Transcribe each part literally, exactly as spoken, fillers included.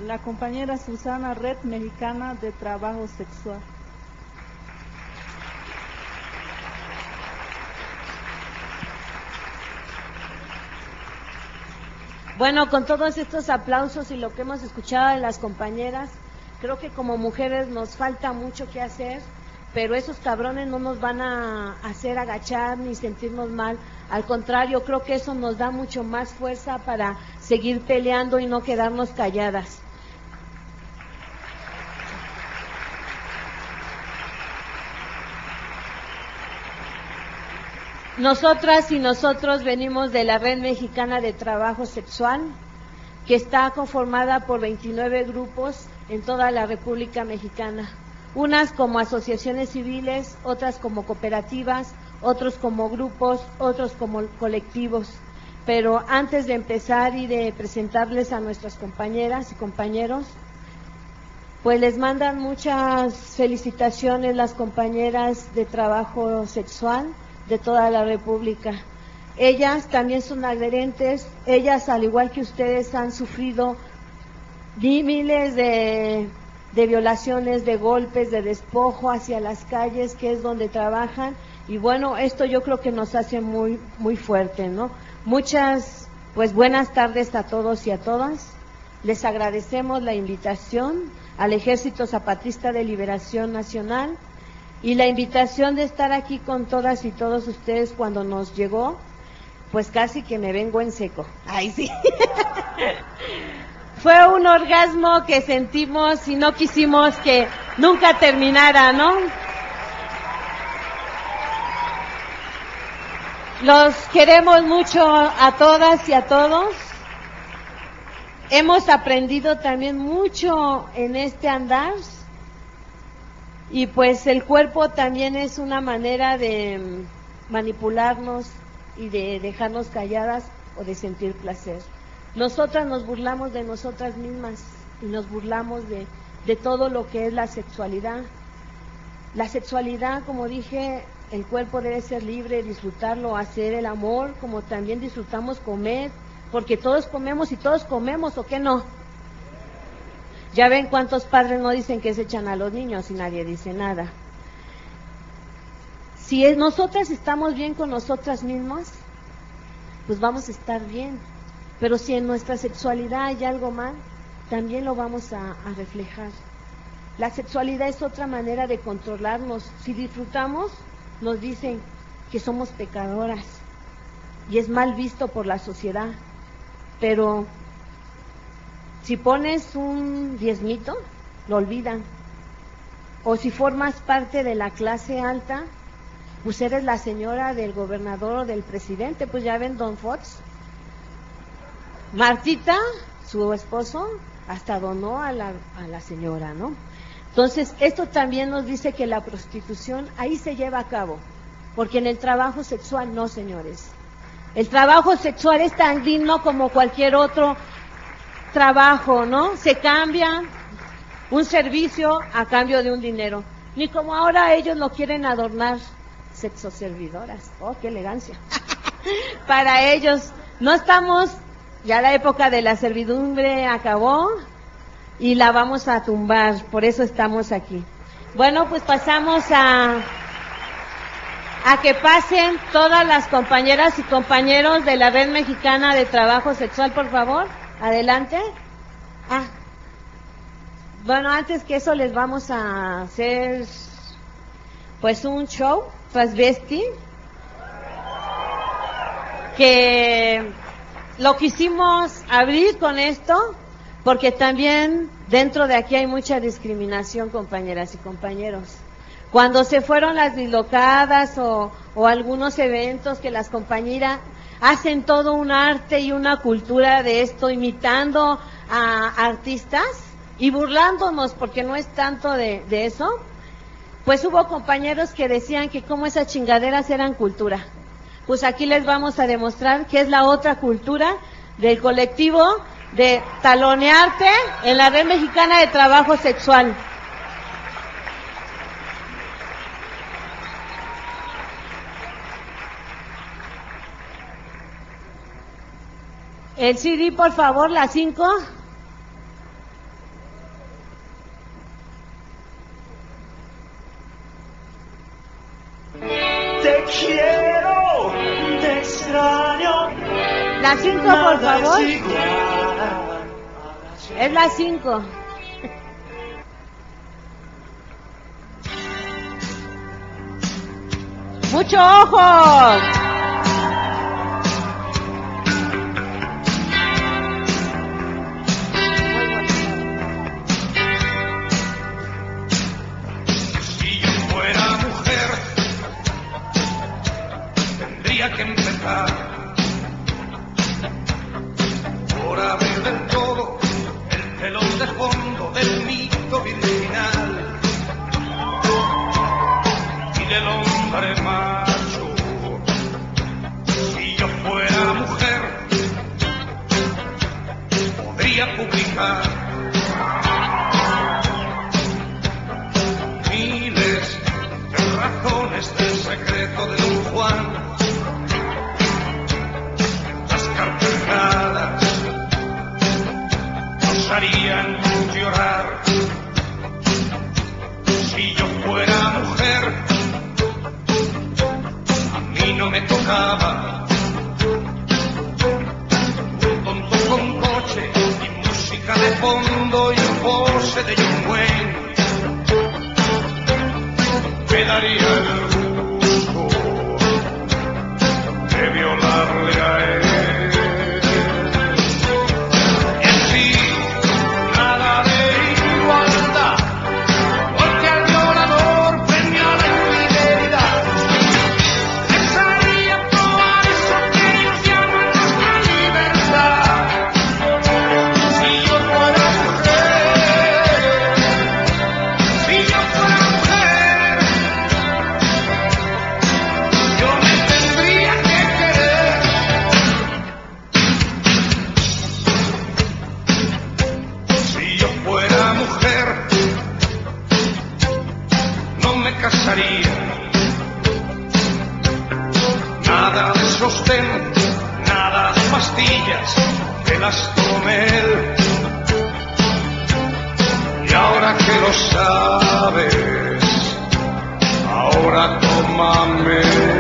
la compañera Susana, Red Mexicana de Trabajo Sexual. Bueno, con todos estos aplausos y lo que hemos escuchado de las compañeras, creo que como mujeres nos falta mucho que hacer, pero esos cabrones no nos van a hacer agachar ni sentirnos mal. Al contrario, creo que eso nos da mucho más fuerza para seguir peleando y no quedarnos calladas. Nosotras y nosotros venimos de la Red Mexicana de Trabajo Sexual, que está conformada por veintinueve grupos en toda la República Mexicana, unas como asociaciones civiles, otras como cooperativas, otros como grupos, otros como colectivos. Pero antes de empezar y de presentarles a nuestras compañeras y compañeros, pues les mandan muchas felicitaciones las compañeras de trabajo sexual de toda la República. Ellas también son adherentes, ellas al igual que ustedes han sufrido miles de, de violaciones, de golpes, de despojo hacia las calles, que es donde trabajan, y bueno, esto yo creo que nos hace muy, muy fuerte, ¿no? Muchas, pues buenas tardes a todos y a todas, les agradecemos la invitación al Ejército Zapatista de Liberación Nacional, y la invitación de estar aquí con todas y todos ustedes cuando nos llegó, pues casi que me vengo en seco. Ay, sí. Fue un orgasmo que sentimos y no quisimos que nunca terminara, ¿no? Los queremos mucho a todas y a todos. Hemos aprendido también mucho en este andar. Y pues el cuerpo también es una manera de manipularnos y de dejarnos calladas o de sentir placer. Nosotras nos burlamos de nosotras mismas y nos burlamos de, de todo lo que es la sexualidad. La sexualidad, como dije, el cuerpo debe ser libre, disfrutarlo, hacer el amor, como también disfrutamos comer, porque todos comemos y todos comemos, ¿o qué no? Ya ven cuántos padres no dicen que se echan a los niños y nadie dice nada. Si es, nosotras estamos bien con nosotras mismas, pues vamos a estar bien. Pero si en nuestra sexualidad hay algo mal, también lo vamos a, a reflejar. La sexualidad es otra manera de controlarnos. Si disfrutamos, nos dicen que somos pecadoras y es mal visto por la sociedad. Pero si pones un diezmito, lo olvidan. O si formas parte de la clase alta, pues eres la señora del gobernador o del presidente, pues ya ven Don Fox. Martita, su esposo, hasta donó a la, a la señora, ¿no? Entonces, esto también nos dice que la prostitución ahí se lleva a cabo, porque en el trabajo sexual no, señores. El trabajo sexual es tan digno como cualquier otro trabajo, ¿no? Se cambia un servicio a cambio de un dinero. Ni como ahora ellos lo quieren adornar, sexoservidoras. Oh, qué elegancia. Para ellos, no estamos, ya la época de la servidumbre acabó y la vamos a tumbar, por eso estamos aquí. Bueno, pues pasamos a, a que pasen todas las compañeras y compañeros de la Red Mexicana de Trabajo Sexual, por favor. Adelante. Ah, bueno, antes que eso les vamos a hacer pues un show transvesti que lo quisimos abrir con esto porque también dentro de aquí hay mucha discriminación, compañeras y compañeros. Cuando se fueron las dislocadas o, o algunos eventos que las compañeras hacen todo un arte y una cultura de esto, imitando a artistas y burlándonos, porque no es tanto de, de eso, pues hubo compañeros que decían que como esas chingaderas eran cultura. Pues aquí les vamos a demostrar que es la otra cultura del colectivo de Talonearte en la Red Mexicana de Trabajo Sexual. El C D, por favor, la cinco. quiero, te extraño. La cinco, por favor. Es la cinco. ¡Mucho ojo! Si yo fuera mujer, tendría que empezar por abrir del todo el telón de fondo del mito virginal y del hombre macho. Si yo fuera mujer, podría publicar miles de razones del secreto de Don Juan. Las carcajadas nos harían llorar. Si yo fuera mujer, a mí no me tocaba un tonto con coche y música de fondo y pose de John Wayne. Me daría el gusto de violarle a él. Y así, nada de igualdad, porque al violador premia la infidelidad. Desearía probar eso que ellos llaman nuestra libertad. Si yo fuera mujer, si yo fuera mujer, yo me tendría que querer. Si yo fuera mujer, no me casaría. Nada de sostén, nada de pastillas, que las tome él. Y ahora que lo sabes, ahora tómame.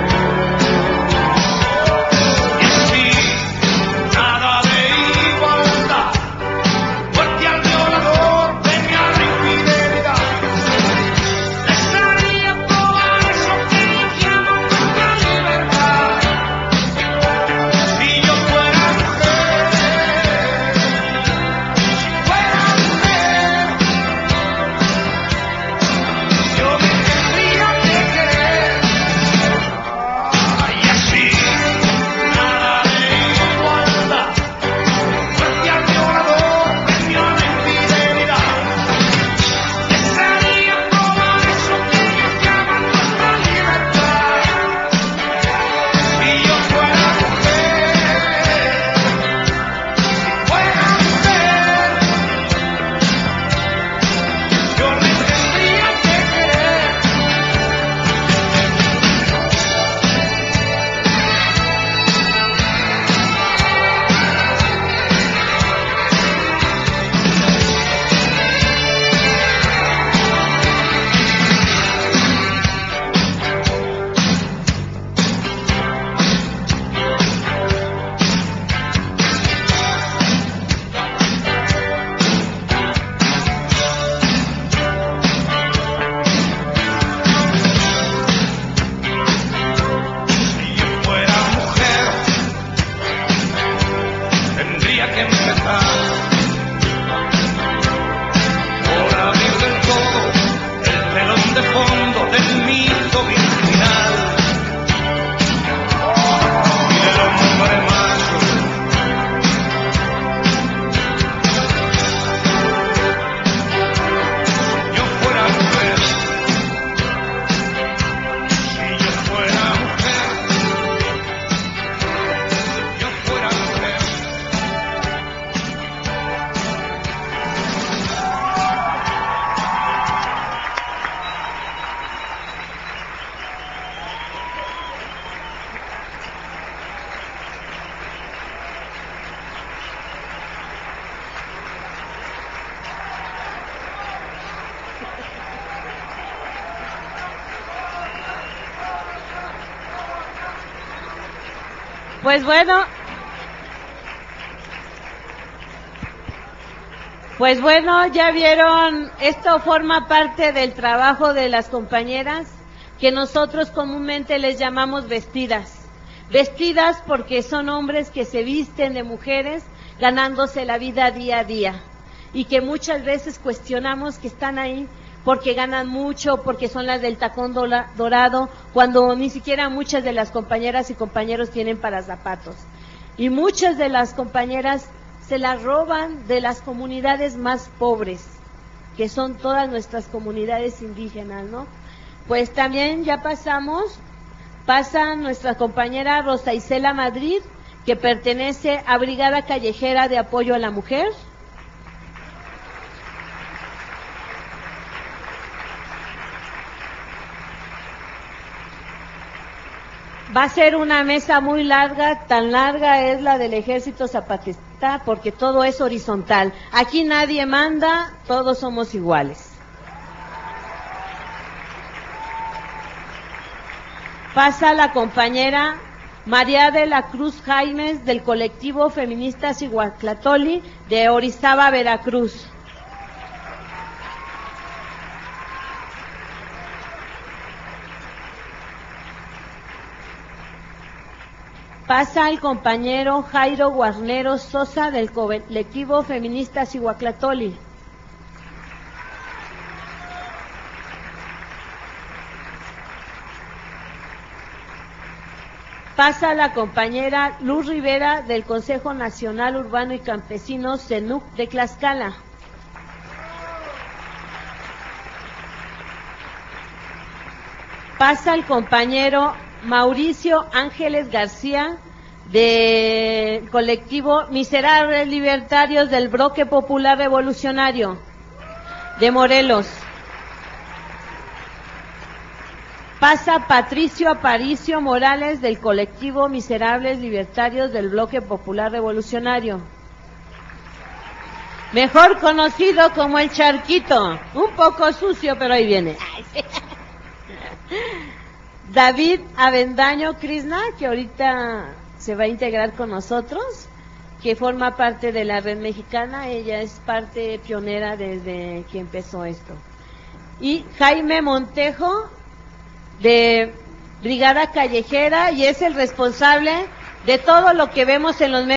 Y así, nada de igualdad, porque al violador premia la infidelidad. Desearía probar eso que ellos llaman nuestra libertad. Si yo fuera mujer, si fuera mujer, yo me tendría que querer. Pues bueno, pues bueno, ya vieron, esto forma parte del trabajo de las compañeras, que nosotros comúnmente les llamamos vestidas. Vestidas porque son hombres que se visten de mujeres, ganándose la vida día a día, y que muchas veces cuestionamos que están ahí porque ganan mucho, porque son las del tacón dorado, cuando ni siquiera muchas de las compañeras y compañeros tienen para zapatos. Y muchas de las compañeras se las roban de las comunidades más pobres, que son todas nuestras comunidades indígenas, ¿no? Pues también ya pasamos, pasa nuestra compañera Rosa Isela Madrid, que pertenece a Brigada Callejera de Apoyo a la Mujer. Va a ser una mesa muy larga, tan larga es la del Ejército Zapatista, porque todo es horizontal. Aquí nadie manda, todos somos iguales. Pasa la compañera María de la Cruz Jaimes, del colectivo feminista Cihuaclatoli, de Orizaba, Veracruz. Pasa el compañero Jairo Guarnero Sosa, del colectivo feminista Cihuaclatoli. Pasa la compañera Luz Rivera, del Consejo Nacional Urbano y Campesino CENUC de Tlaxcala. Pasa el compañero Mauricio Ángeles García, del colectivo Miserables Libertarios del Bloque Popular Revolucionario de Morelos. Pasa Patricio Aparicio Morales, del colectivo Miserables Libertarios del Bloque Popular Revolucionario, mejor conocido como el Charquito, un poco sucio, pero ahí viene. David Avendaño Krishna, que ahorita se va a integrar con nosotros, que forma parte de la Red Mexicana, ella es parte pionera desde que empezó esto. Y Jaime Montejo, de Brigada Callejera, y es el responsable de todo lo que vemos en los medios.